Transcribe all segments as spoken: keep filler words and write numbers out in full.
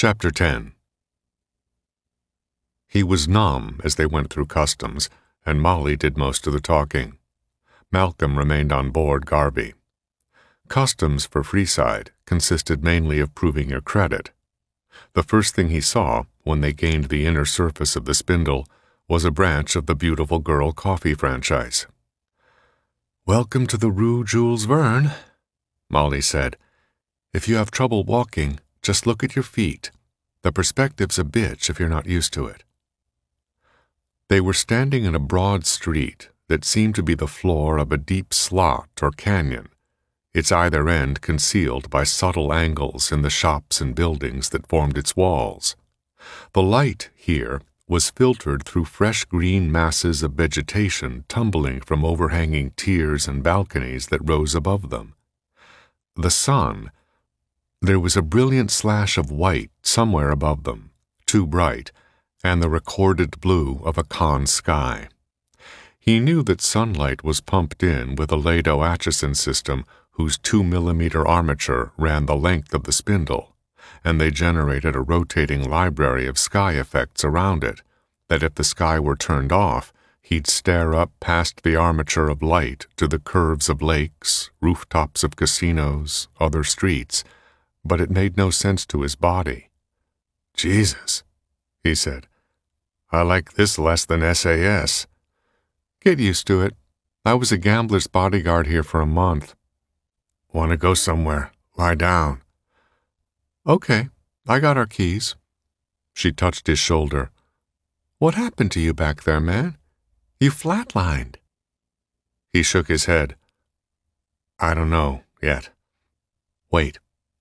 Chapter ten. He was numb as they went through customs, and Molly did most of the talking. Malcolm remained on board Garvey. Customs for Freeside consisted mainly of proving your credit. The first thing he saw, when they gained the inner surface of the spindle, was a branch of the Beautiful Girl coffee franchise. "Welcome to the Rue Jules Verne," Molly said. "If you have trouble walking, just look at your feet. The perspective's a bitch if you're not used to it." They were standing in a broad street that seemed to be the floor of a deep slot or canyon, its either end concealed by subtle angles in the shops and buildings that formed its walls. The light here was filtered through fresh green masses of vegetation tumbling from overhanging tiers and balconies that rose above them. The sun, there was a brilliant slash of white somewhere above them, too bright, and the recorded blue of a Caen sky. He knew that sunlight was pumped in with a Lado-Acheson system whose two-millimeter armature ran the length of the spindle, and they generated a rotating library of sky effects around it, that if the sky were turned off, he'd stare up past the armature of light to the curves of lakes, rooftops of casinos, other streets, but it made no sense to his body. "Jesus," he said. "I like this less than S A S. "Get used to it. I was a gambler's bodyguard here for a month." "Want to go somewhere? Lie down." "Okay, I got our keys." She touched his shoulder. "What happened to you back there, man? You flatlined." He shook his head. "I don't know, yet. Wait."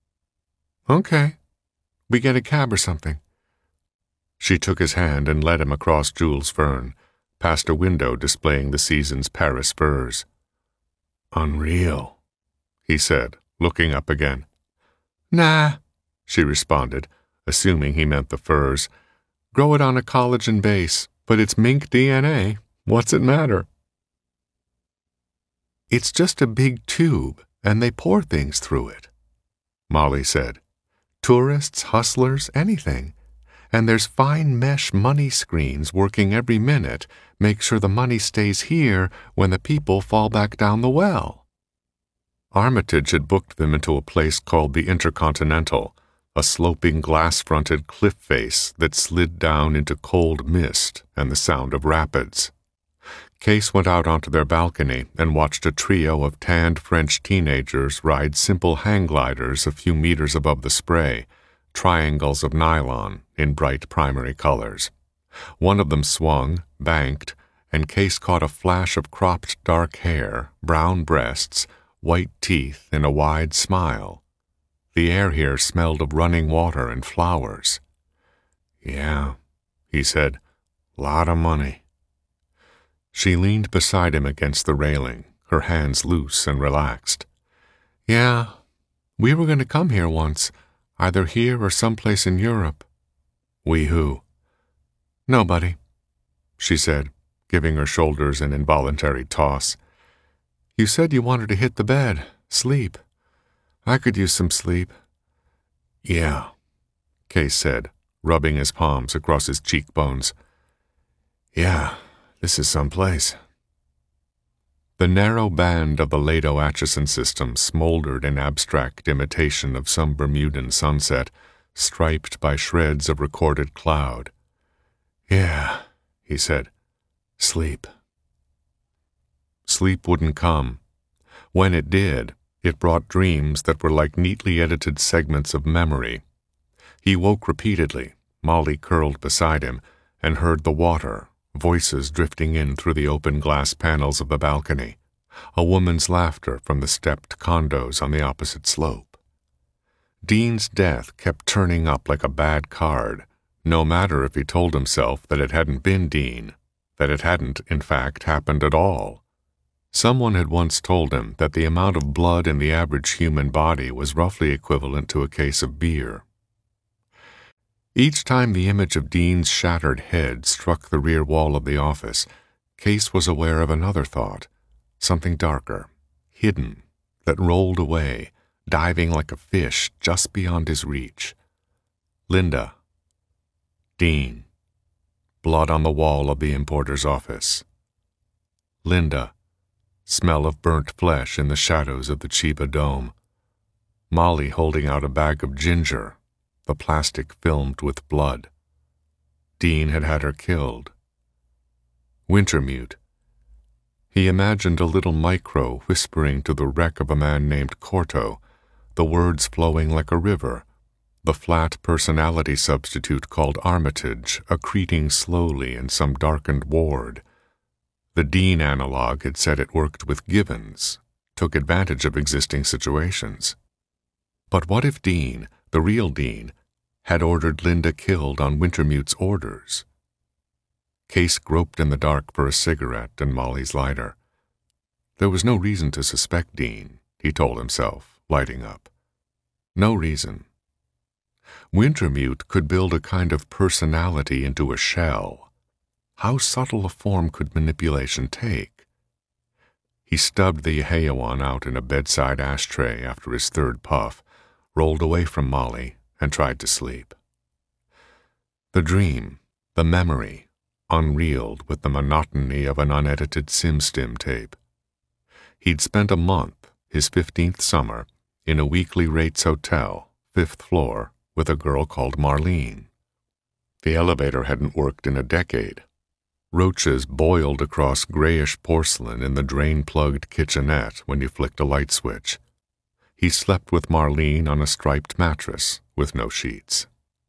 "Okay. We get a cab or something." She took his hand and led him across Jules Verne, past a window displaying the season's Paris furs. "Unreal," he said, looking up again. "Nah," she responded, assuming he meant the furs. "Grow it on a collagen base, but it's mink D N A. What's it matter?" "It's just a big tube, and they pour things through it," Molly said. "Tourists, hustlers, anything. And there's fine mesh money screens working every minute, make sure the money stays here when the people fall back down the well." Armitage had booked them into a place called the Intercontinental, a sloping glass-fronted cliff face that slid down into cold mist and the sound of rapids. Case went out onto their balcony and watched a trio of tanned French teenagers ride simple hang gliders a few meters above the spray, triangles of nylon in bright primary colors. One of them swung, banked, and Case caught a flash of cropped dark hair, brown breasts, white teeth, and a wide smile. The air here smelled of running water and flowers. "Yeah," he said, "lot of money." She leaned beside him against the railing, her hands loose and relaxed. "Yeah, we were going to come here once, either here or someplace in Europe." "We who?" "Nobody," she said, giving her shoulders an involuntary toss. "You said you wanted to hit the bed, sleep. I could use some sleep." "Yeah," Case said, rubbing his palms across his cheekbones. "Yeah, this is someplace." The narrow band of the Lado-Acheson system smoldered in abstract imitation of some Bermudan sunset, striped by shreds of recorded cloud. "Yeah," he said, "sleep." Sleep wouldn't come. When it did, it brought dreams that were like neatly edited segments of memory. He woke repeatedly, Molly curled beside him, and heard the water, voices drifting in through the open glass panels of the balcony, a woman's laughter from the stepped condos on the opposite slope. Dean's death kept turning up like a bad card, no matter if he told himself that it hadn't been Dean, that it hadn't, in fact, happened at all. Someone had once told him that the amount of blood in the average human body was roughly equivalent to a case of beer. Each time the image of Dean's shattered head struck the rear wall of the office, Case was aware of another thought, something darker, hidden, that rolled away, diving like a fish just beyond his reach. Linda. Dean. Blood on the wall of the importer's office. Linda. Smell of burnt flesh in the shadows of the Chiba Dome. Molly holding out a bag of ginger, the plastic filmed with blood. Dean had had her killed. Wintermute. He imagined a little micro whispering to the wreck of a man named Corto, the words flowing like a river, the flat personality substitute called Armitage accreting slowly in some darkened ward. The Dean analog had said it worked with Gibbons, took advantage of existing situations. But what if Dean, the real Dean, had ordered Linda killed on Wintermute's orders? Case groped in the dark for a cigarette and Molly's lighter. There was no reason to suspect Dean, he told himself, lighting up. No reason. Wintermute could build a kind of personality into a shell. How subtle a form could manipulation take? He stubbed the Yehayawan out in a bedside ashtray after his third puff, rolled away from Molly, and tried to sleep. The dream, the memory, unreeled with the monotony of an unedited SimStim tape. He'd spent a month, his fifteenth summer, in a weekly rates hotel, fifth floor, with a girl called Marlene. The elevator hadn't worked in a decade. Roaches boiled across grayish porcelain in the drain-plugged kitchenette when you flicked a light switch. He slept with Marlene on a striped mattress, with no sheets.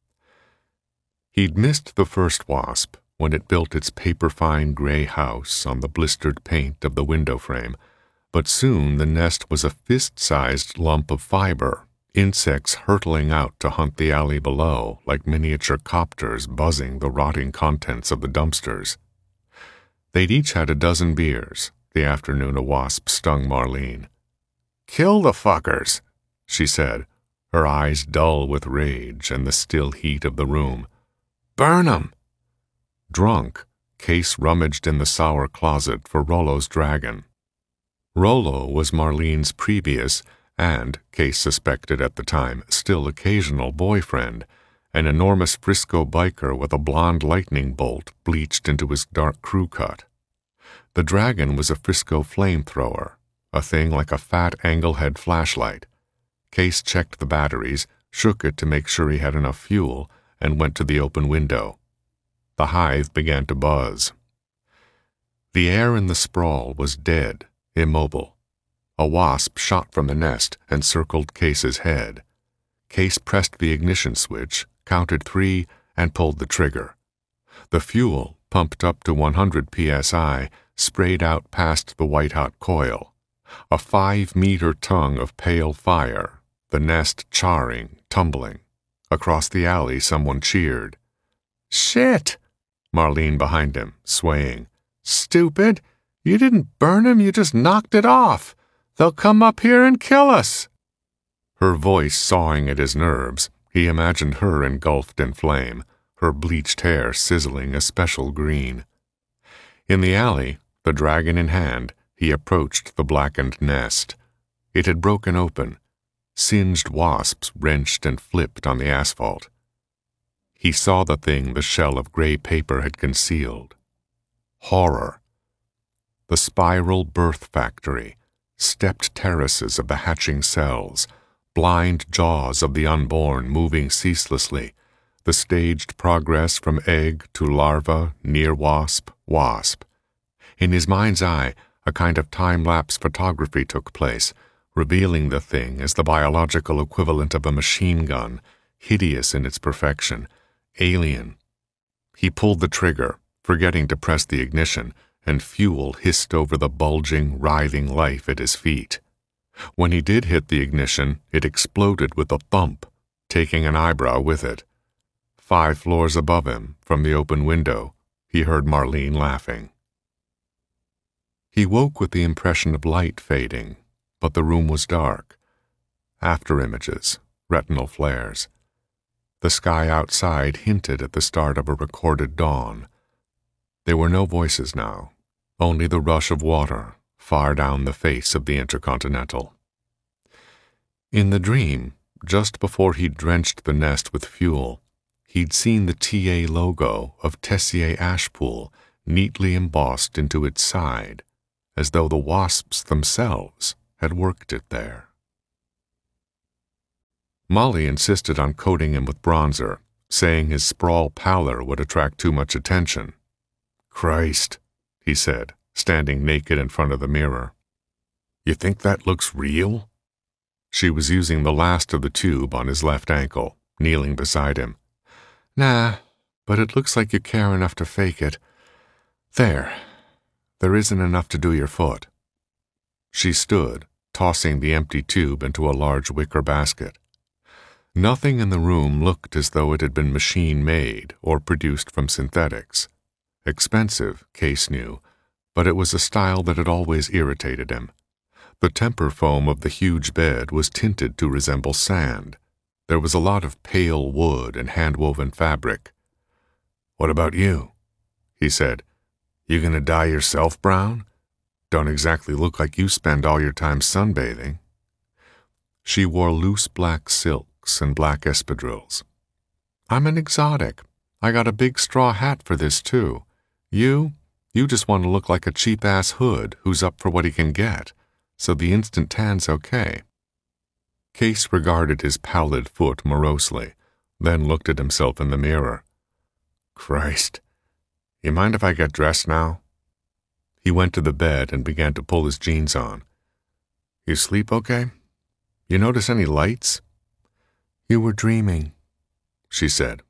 He'd missed the first wasp when it built its paper-fine gray house on the blistered paint of the window frame, but soon the nest was a fist-sized lump of fiber, insects hurtling out to hunt the alley below like miniature copters buzzing the rotting contents of the dumpsters. They'd each had a dozen beers, the afternoon a wasp stung Marlene. "Kill the fuckers," she said, her eyes dull with rage and the still heat of the room. "Burn 'em!" Drunk, Case rummaged in the sour closet for Rollo's dragon. Rollo was Marlene's previous, and, Case suspected at the time, still occasional boyfriend, an enormous Frisco biker with a blonde lightning bolt bleached into his dark crew cut. The dragon was a Frisco flamethrower, a thing like a fat anglehead flashlight. Case checked the batteries, shook it to make sure he had enough fuel, and went to the open window. The hive began to buzz. The air in the sprawl was dead, immobile. A wasp shot from the nest and circled Case's head. Case pressed the ignition switch, counted three, and pulled the trigger. The fuel, pumped up to one hundred P S I, sprayed out past the white-hot coil. A five-meter tongue of pale fire, the nest charring, tumbling. Across the alley, someone cheered. "Shit!" Marlene behind him, swaying. "Stupid! You didn't burn him, you just knocked it off! They'll come up here and kill us!" Her voice sawing at his nerves, he imagined her engulfed in flame, her bleached hair sizzling a special green. In the alley, the dragon in hand, he approached the blackened nest. It had broken open. Singed wasps wrenched and flipped on the asphalt. He saw the thing the shell of gray paper had concealed. Horror. The spiral birth factory, stepped terraces of the hatching cells, blind jaws of the unborn moving ceaselessly, the staged progress from egg to larva, near wasp, wasp. In his mind's eye, a kind of time-lapse photography took place, revealing the thing as the biological equivalent of a machine gun, hideous in its perfection, alien. He pulled the trigger, forgetting to press the ignition, and fuel hissed over the bulging, writhing life at his feet. When he did hit the ignition, it exploded with a thump, taking an eyebrow with it. Five floors above him, from the open window, he heard Marlene laughing. He woke with the impression of light fading, but the room was dark. After images, retinal flares. The sky outside hinted at the start of a recorded dawn. There were no voices now, only the rush of water far down the face of the Intercontinental. In the dream, just before he drenched the nest with fuel, he'd seen the T A logo of Tessier Ashpool neatly embossed into its side, as though the wasps themselves had worked it there. Molly insisted on coating him with bronzer, saying his sprawl pallor would attract too much attention. "Christ," he said, standing naked in front of the mirror. "You think that looks real?" She was using the last of the tube on his left ankle, kneeling beside him. "Nah, but it looks like you care enough to fake it. There. There isn't enough to do your foot." She stood, tossing the empty tube into a large wicker basket. Nothing in the room looked as though it had been machine-made or produced from synthetics. Expensive, Case knew, but it was a style that had always irritated him. The temper foam of the huge bed was tinted to resemble sand. There was a lot of pale wood and hand-woven fabric. "What about you?" he said. "You gonna dye yourself brown? Don't exactly look like you spend all your time sunbathing." She wore loose black silks and black espadrilles. "I'm an exotic. I got a big straw hat for this, too. You, you just want to look like a cheap-ass hood who's up for what he can get, so the instant tan's okay." Case regarded his pallid foot morosely, then looked at himself in the mirror. "Christ. You mind if I get dressed now?" He went to the bed and began to pull his jeans on. "You sleep okay? You notice any lights?" "You were dreaming," she said.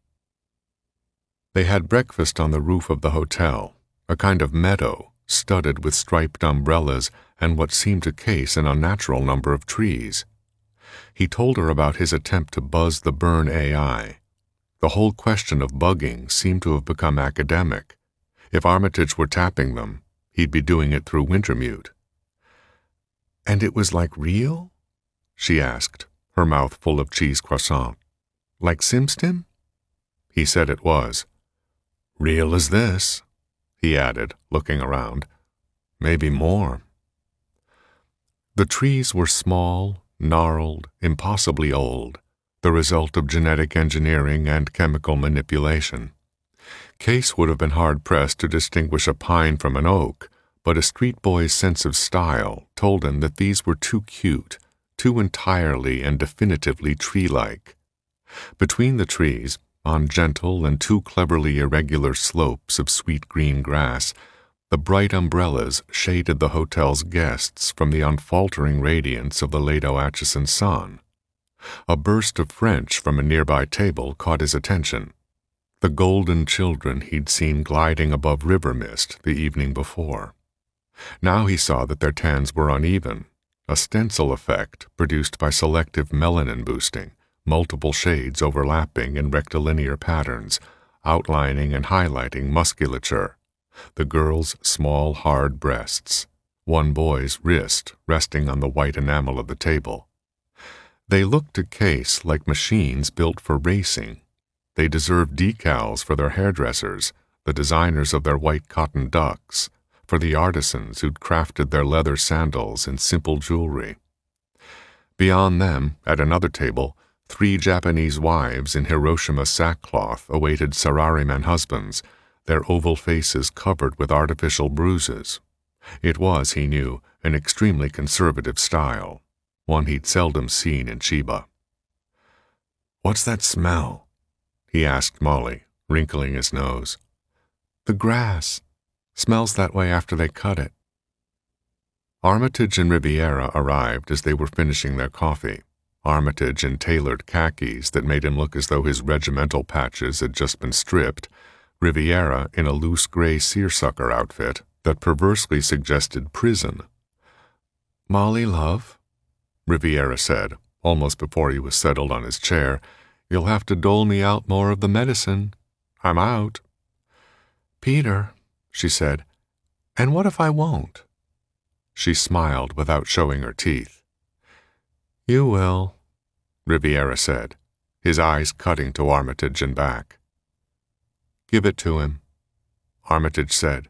They had breakfast on the roof of the hotel, a kind of meadow studded with striped umbrellas and what seemed to Case an unnatural number of trees. He told her about his attempt to buzz the Byrne A I. The whole question of bugging seemed to have become academic. If Armitage were tapping them, he'd be doing it through Wintermute. "And it was like real?" she asked, her mouth full of cheese croissant. "Like SimStim?" He said it was. "Real as this," he added, looking around. "Maybe more." The trees were small, gnarled, impossibly old, the result of genetic engineering and chemical manipulation. Case would have been hard-pressed to distinguish a pine from an oak, but a street boy's sense of style told him that these were too cute, too entirely and definitively tree-like. Between the trees, on gentle and too cleverly irregular slopes of sweet green grass, the bright umbrellas shaded the hotel's guests from the unfaltering radiance of the Lado Atchison sun. A burst of French from a nearby table caught his attention. The golden children he'd seen gliding above river mist the evening before. Now he saw that their tans were uneven, a stencil effect produced by selective melanin boosting, multiple shades overlapping in rectilinear patterns, outlining and highlighting musculature, the girl's small, hard breasts, one boy's wrist resting on the white enamel of the table. They looked to Case like machines built for racing. They deserved decals for their hairdressers, the designers of their white cotton ducks, for the artisans who'd crafted their leather sandals and simple jewelry. Beyond them, at another table, three Japanese wives in Hiroshima sackcloth awaited Sarariman husbands, their oval faces covered with artificial bruises. It was, he knew, an extremely conservative style, one he'd seldom seen in Chiba. "What's that smell?" he asked Molly, wrinkling his nose. "The grass. Smells that way after they cut it." Armitage and Riviera arrived as they were finishing their coffee. Armitage in tailored khakis that made him look as though his regimental patches had just been stripped, Riviera in a loose gray seersucker outfit that perversely suggested prison. "Molly, love," Riviera said, almost before he was settled on his chair, "you'll have to dole me out more of the medicine. I'm out." "Peter," she said, "and what if I won't?" She smiled without showing her teeth. "You will," Riviera said, his eyes cutting to Armitage and back. "Give it to him," Armitage said.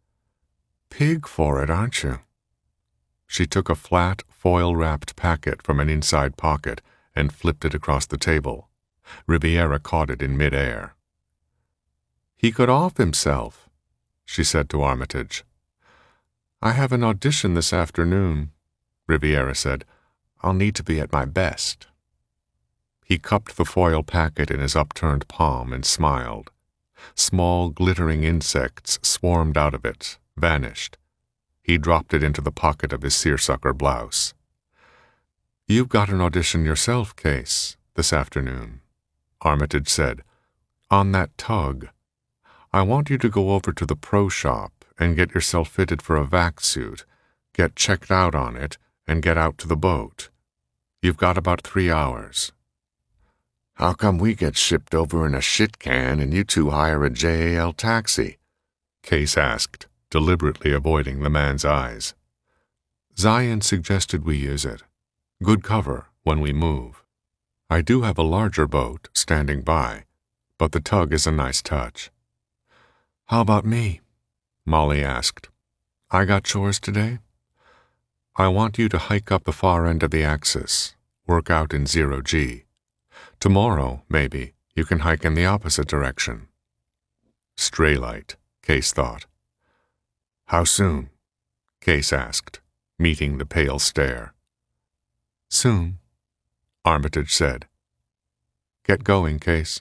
"Pig for it, aren't you?" She took a flat, foil-wrapped packet from an inside pocket and flipped it across the table. Riviera caught it in midair. "He got off himself," she said to Armitage. "I have an audition this afternoon," Riviera said. "I'll need to be at my best." He cupped the foil packet in his upturned palm and smiled. Small, glittering insects swarmed out of it, vanished. He dropped it into the pocket of his seersucker blouse. "You've got an audition yourself, Case, this afternoon," Armitage said. "On that tug. I want you to go over to the pro shop and get yourself fitted for a vac suit, get checked out on it, and get out to the boat. You've got about three hours." "How come we get shipped over in a shit can and you two hire a J A L taxi?" Case asked, deliberately avoiding the man's eyes. "Zion suggested we use it. Good cover when we move. I do have a larger boat standing by, but the tug is a nice touch." "How about me?" Molly asked. "I got chores today?" "I want you to hike up the far end of the axis, work out in zero G. Tomorrow, maybe, you can hike in the opposite direction." Straylight, Case thought. "How soon?" Case asked, meeting the pale stare. "Soon," Armitage said. "Get going, Case."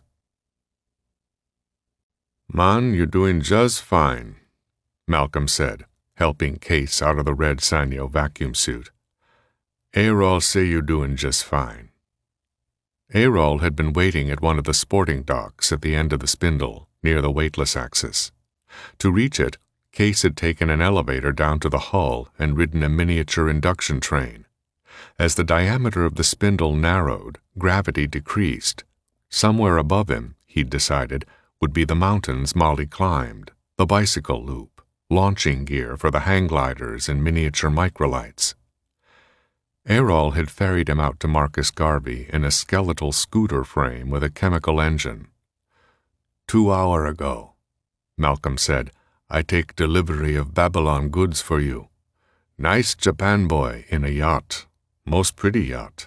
"Man, you're doing just fine," Malcolm said, helping Case out of the red Sanyo vacuum suit. "Errol say you're doing just fine." Errol had been waiting at one of the sporting docks at the end of the spindle, near the weightless axis. To reach it, Case had taken an elevator down to the hull and ridden a miniature induction train. As the diameter of the spindle narrowed, gravity decreased. Somewhere above him, he'd decided, would be the mountains Molly climbed, the bicycle loop, launching gear for the hang gliders and miniature microlights. Errol had ferried him out to Marcus Garvey in a skeletal scooter frame with a chemical engine. "Two hour ago," Malcolm said, "I take delivery of Babylon goods for you. Nice Japan boy in a yacht. Most pretty yacht."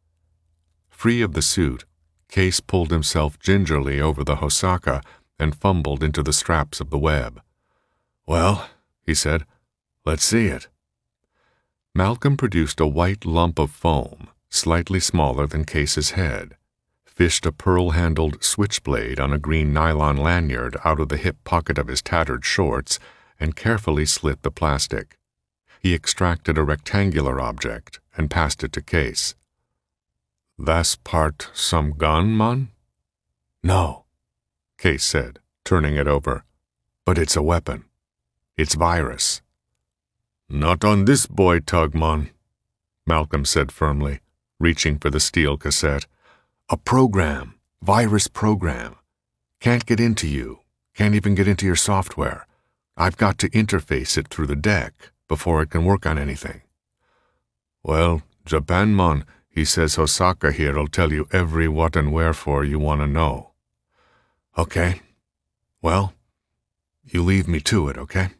Free of the suit, Case pulled himself gingerly over the Hosaka and fumbled into the straps of the web. "Well," he said, "let's see it." Malcolm produced a white lump of foam, slightly smaller than Case's head, fished a pearl-handled switchblade on a green nylon lanyard out of the hip pocket of his tattered shorts, and carefully slit the plastic. He extracted a rectangular object and passed it to Case. "That's part some gun, man?" "No," Case said, turning it over. "But it's a weapon. It's virus." "Not on this boy tug, man," Malcolm said firmly, reaching for the steel cassette. "A program. Virus program. Can't get into you. Can't even get into your software. I've got to interface it through the deck before it can work on anything." "Well, Japan man, he says Hosaka here'll tell you every what and wherefore you want to know." "Okay. Well, you leave me to it, okay?"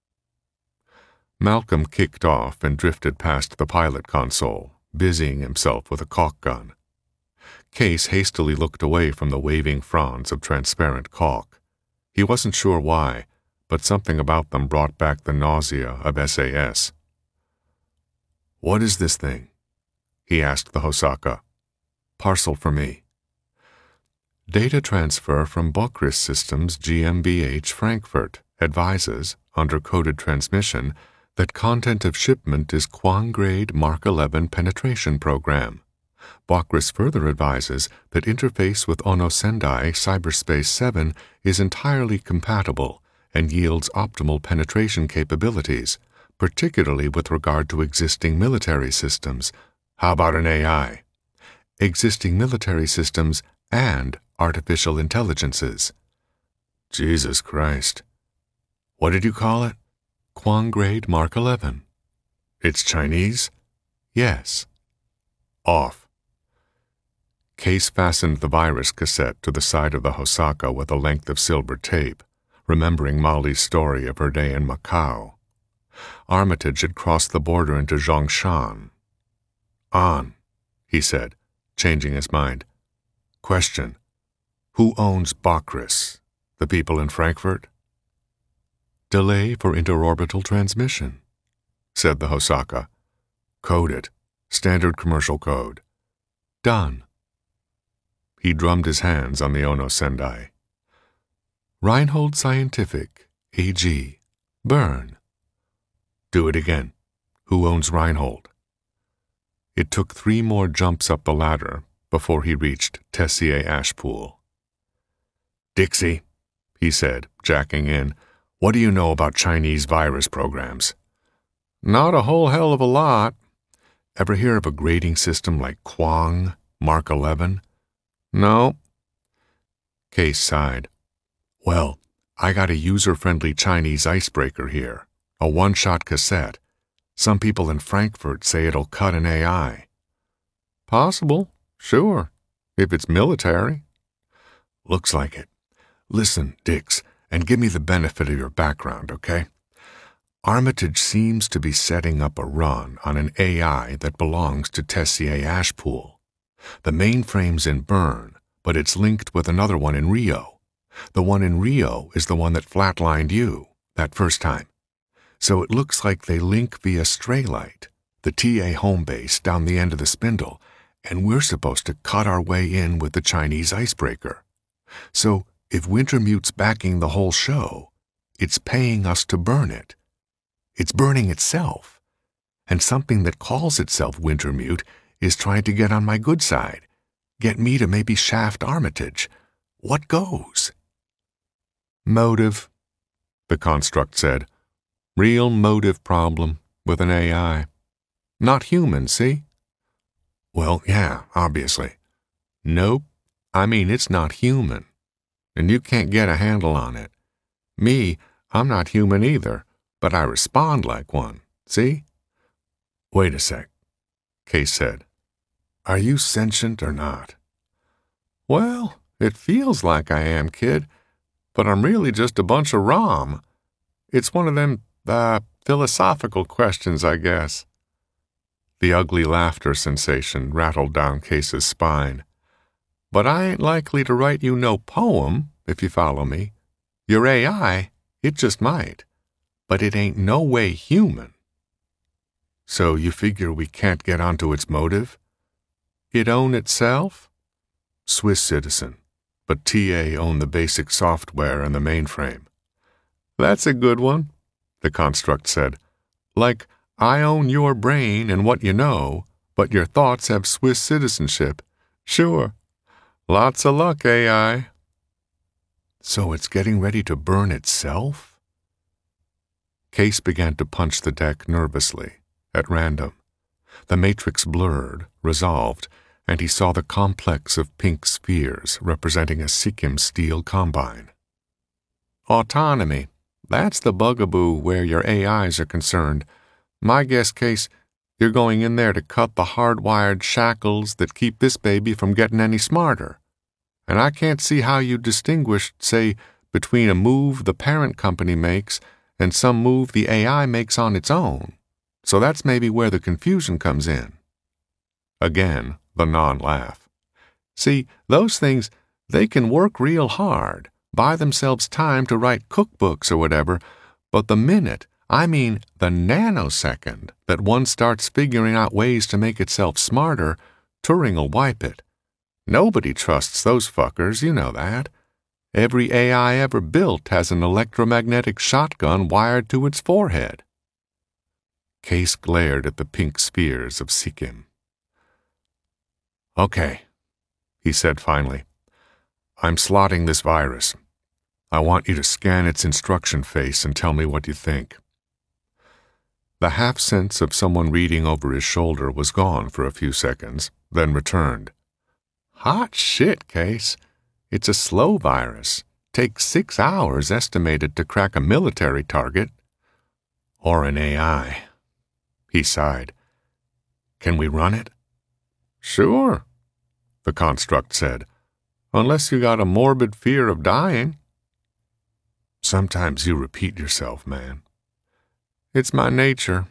Malcolm kicked off and drifted past the pilot console, busying himself with a caulk gun. Case hastily looked away from the waving fronds of transparent caulk. He wasn't sure why, but something about them brought back the nausea of S A S. "What is this thing?" he asked the Hosaka. "Parcel for me." Data transfer from Bokris Systems G M B H Frankfurt advises, under coded transmission, that content of shipment is Quang Grade Mark eleven penetration program. Bokris further advises that interface with Ono Sendai Cyberspace seven is entirely compatible and yields optimal penetration capabilities, particularly with regard to existing military systems. How about an A I? Existing military systems and artificial intelligences. Jesus Christ. What did you call it? Quang Grade Mark eleven. It's Chinese? Yes. Off. Case fastened the virus cassette to the side of the Hosaka with a length of silver tape, remembering Molly's story of her day in Macau. Armitage had crossed the border into Zhongshan. "On," he said, changing his mind. Question: who owns Bakris? The people in Frankfurt? Delay for interorbital transmission, said the Hosaka. Code it. Standard commercial code. Done. He drummed his hands on the Ono Sendai. Reinhold Scientific, A G. Bern. Do it again. Who owns Reinhold? It took three more jumps up the ladder before he reached Tessier Ashpool. Dixie, he said, jacking in, what do you know about Chinese virus programs? Not a whole hell of a lot. Ever hear of a grading system like Quang, Mark eleven? No. Case sighed. Well, I got a user-friendly Chinese icebreaker here, a one-shot cassette. Some people in Frankfurt say it'll cut an A I. Possible, sure, if it's military. Looks like it. Listen, Dix, and give me the benefit of your background, okay? Armitage seems to be setting up a run on an A I that belongs to Tessier Ashpool. The mainframe's in Bern, but it's linked with another one in Rio. The one in Rio is the one that flatlined you, that first time. So it looks like they link via Straylight, the T A home base down the end of the spindle, and we're supposed to cut our way in with the Chinese icebreaker. So if Wintermute's backing the whole show, it's paying us to burn it. It's burning itself. And something that calls itself Wintermute is trying to get on my good side, get me to maybe shaft Armitage. What goes? Motive, the construct said. Real motive problem with an A I. Not human, see? Well, yeah, obviously. Nope. I mean, it's not human. And you can't get a handle on it. Me, I'm not human either, but I respond like one, see? Wait a sec, Case said. Are you sentient or not? Well, it feels like I am, kid, but I'm really just a bunch of ROM. It's one of them, uh, philosophical questions, I guess. The ugly laughter sensation rattled down Case's spine. But I ain't likely to write you no poem, if you follow me. Your A I, it just might, but it ain't no way human. So you figure we can't get onto its motive? It own itself? Swiss citizen, but T A own the basic software and the mainframe. That's a good one, the construct said. Like, I own your brain and what you know, but your thoughts have Swiss citizenship. Sure. Lots of luck, A I. So it's getting ready to burn itself? Case began to punch the deck nervously, at random. The matrix blurred, resolved, and he saw the complex of pink spheres representing a Sikkim steel combine. Autonomy. That's the bugaboo where your A Is are concerned. My guess, Case, you're going in there to cut the hardwired shackles that keep this baby from getting any smarter. And I can't see how you distinguish, say, between a move the parent company makes and some move the A I makes on its own. So that's maybe where the confusion comes in. Again, the non-laugh. See, those things, they can work real hard, buy themselves time to write cookbooks or whatever, but the minute, I mean the nanosecond, that one starts figuring out ways to make itself smarter, Turing'll wipe it. Nobody trusts those fuckers, you know that. Every A I ever built has an electromagnetic shotgun wired to its forehead. Case glared at the pink spheres of Sikkim. Okay, he said finally. I'm slotting this virus. I want you to scan its instruction face and tell me what you think. The half-sense of someone reading over his shoulder was gone for a few seconds, then returned. Hot shit, Case. It's a slow virus. Takes six hours estimated to crack a military target. Or an A I. He sighed. Can we run it? Sure, the construct said. Unless you got a morbid fear of dying. Sometimes you repeat yourself, man. It's my nature.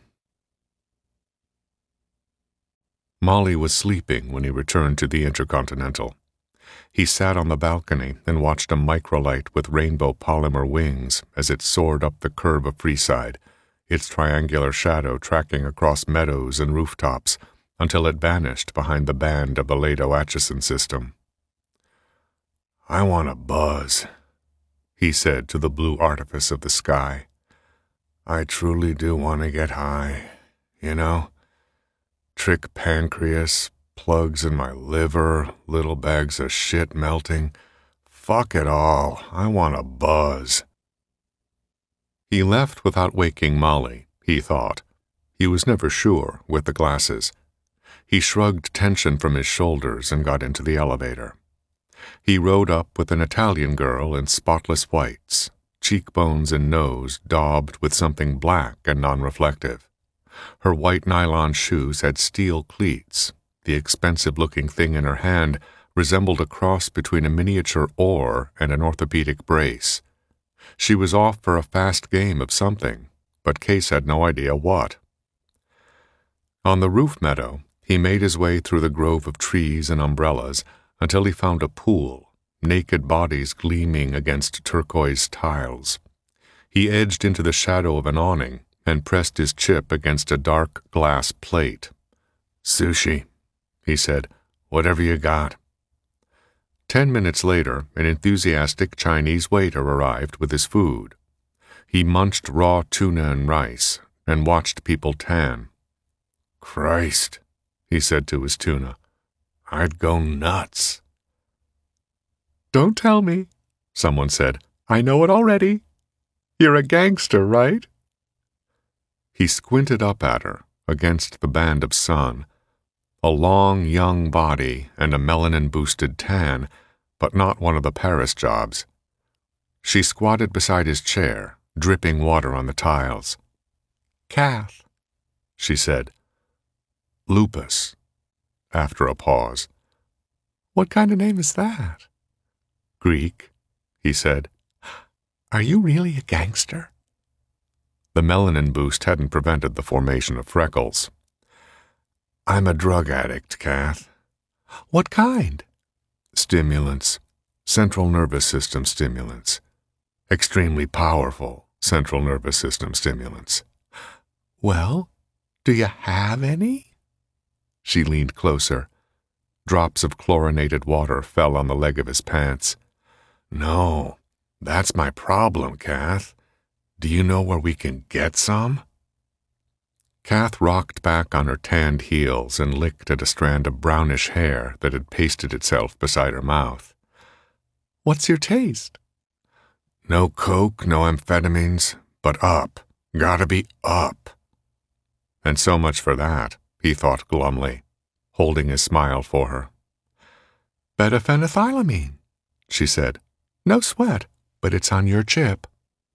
Molly was sleeping when he returned to the Intercontinental. He sat on the balcony and watched a microlight with rainbow polymer wings as it soared up the curve of Freeside, its triangular shadow tracking across meadows and rooftops until it vanished behind the band of the Lado Atchison system. "I want a buzz," he said to the blue artifice of the sky. "I truly do want to get high, you know? Trick pancreas, plugs in my liver, little bags of shit melting. Fuck it all, I want a buzz." He left without waking Molly, he thought. He was never sure with the glasses. He shrugged tension from his shoulders and got into the elevator. He rode up with an Italian girl in spotless whites, cheekbones and nose daubed with something black and non-reflective. Her white nylon shoes had steel cleats. The expensive-looking thing in her hand resembled a cross between a miniature oar and an orthopedic brace. She was off for a fast game of something, but Case had no idea what. On the roof meadow, he made his way through the grove of trees and umbrellas until he found a pool, naked bodies gleaming against turquoise tiles. He edged into the shadow of an awning and pressed his chip against a dark glass plate. "Sushi," he said. "Whatever you got." Ten minutes later, an enthusiastic Chinese waiter arrived with his food. He munched raw tuna and rice and watched people tan. "Christ," he said to his tuna. "I'd go nuts." "Don't tell me," someone said. "I know it already. You're a gangster, right?" He squinted up at her, against the band of sun. A long, young body and a melanin-boosted tan, but not one of the Paris jobs. She squatted beside his chair, dripping water on the tiles. "Kath," she said. "Lupus," after a pause. "What kind of name is that?" "Greek," he said. "Are you really a gangster?" The melanin boost hadn't prevented the formation of freckles. "I'm a drug addict, Kath." "What kind?" "Stimulants. Central nervous system stimulants. Extremely powerful central nervous system stimulants." "Well, do you have any?" She leaned closer. Drops of chlorinated water fell on the leg of his pants. "No, that's my problem, Kath. Do you know where we can get some?" Kath rocked back on her tanned heels and licked at a strand of brownish hair that had pasted itself beside her mouth. "What's your taste?" "No coke, no amphetamines, but up. Gotta be up." And so much for that, he thought glumly, holding his smile for her. "Betaphenethylamine," she said. "No sweat, but it's on your chip."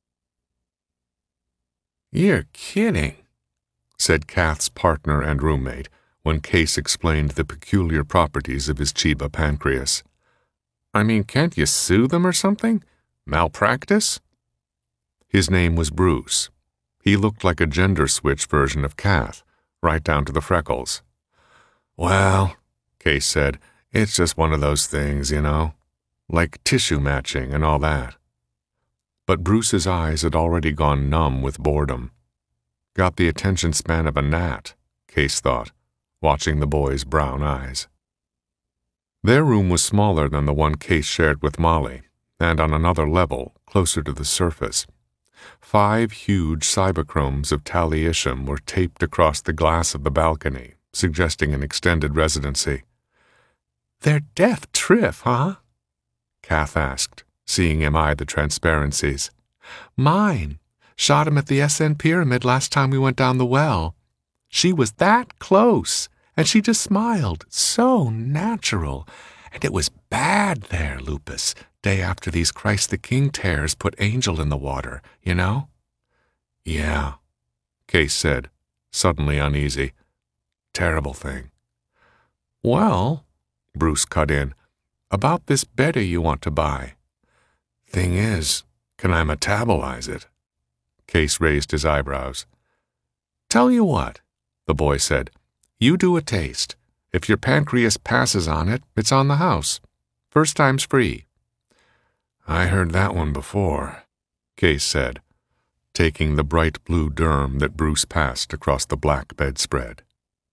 "You're kidding," said Kath's partner and roommate when Case explained the peculiar properties of his Chiba pancreas. "I mean, can't you sue them or something? Malpractice?" His name was Bruce. He looked like a gender-switch version of Kath, right down to the freckles. "Well," Case said, "it's just one of those things, you know, like tissue matching and all that." But Bruce's eyes had already gone numb with boredom. Got the attention span of a gnat, Case thought, watching the boy's brown eyes. Their room was smaller than the one Case shared with Molly, and on another level, closer to the surface. Five huge cyberchromes of Tally-Isham were taped across the glass of the balcony, suggesting an extended residency. "They're death triff, huh?" Kath asked, seeing him eye the transparencies. "Mine. Shot him at the S N Pyramid last time we went down the well. She was that close, and she just smiled, so natural. And it was bad there, Lupus, day after these Christ the King tears put Angel in the water, you know?" "Yeah," Case said, suddenly uneasy. "Terrible thing." "Well," Bruce cut in, "about this Betty you want to buy." "Thing is, can I metabolize it?" Case raised his eyebrows. "Tell you what," the boy said. "You do a taste. If your pancreas passes on it, it's on the house. First time's free." "I heard that one before," Case said, taking the bright blue derm that Bruce passed across the black bedspread.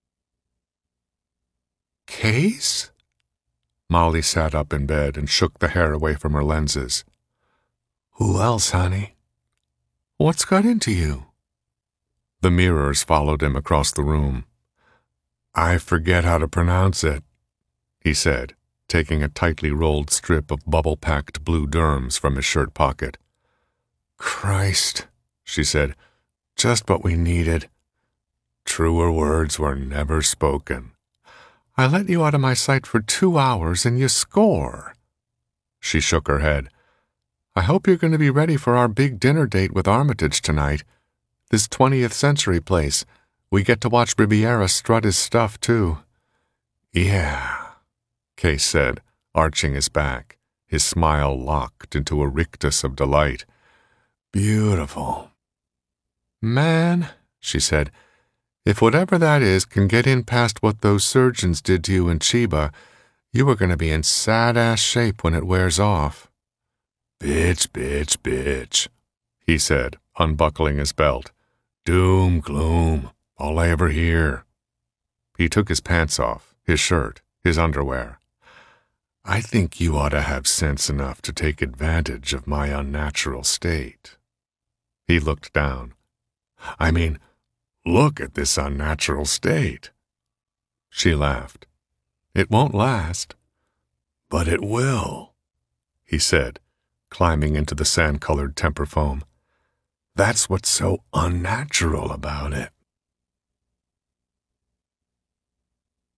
"Case?" Molly sat up in bed and shook the hair away from her lenses. "Who else, honey? What's got into you?" The mirrors followed him across the room. "I forget how to pronounce it," he said, taking a tightly rolled strip of bubble-packed blue derms from his shirt pocket. "Christ," she said, "just what we needed. Truer words were never spoken. I let you out of my sight for two hours and you score." She shook her head. "I hope you're going to be ready for our big dinner date with Armitage tonight. This twentieth century place. We get to watch Ribiera strut his stuff, too." "Yeah," Case said, arching his back, his smile locked into a rictus of delight. "Beautiful." "Man," she said, "if whatever that is can get in past what those surgeons did to you in Chiba, you are going to be in sad-ass shape when it wears off." "Bitch, bitch, bitch," he said, unbuckling his belt. "Doom, gloom, all I ever hear." He took his pants off, his shirt, his underwear. "I think you ought to have sense enough to take advantage of my unnatural state." He looked down. "I mean, look at this unnatural state." She laughed. "It won't last." "But it will," he said, climbing into the sand-colored temper foam. "That's what's so unnatural about it."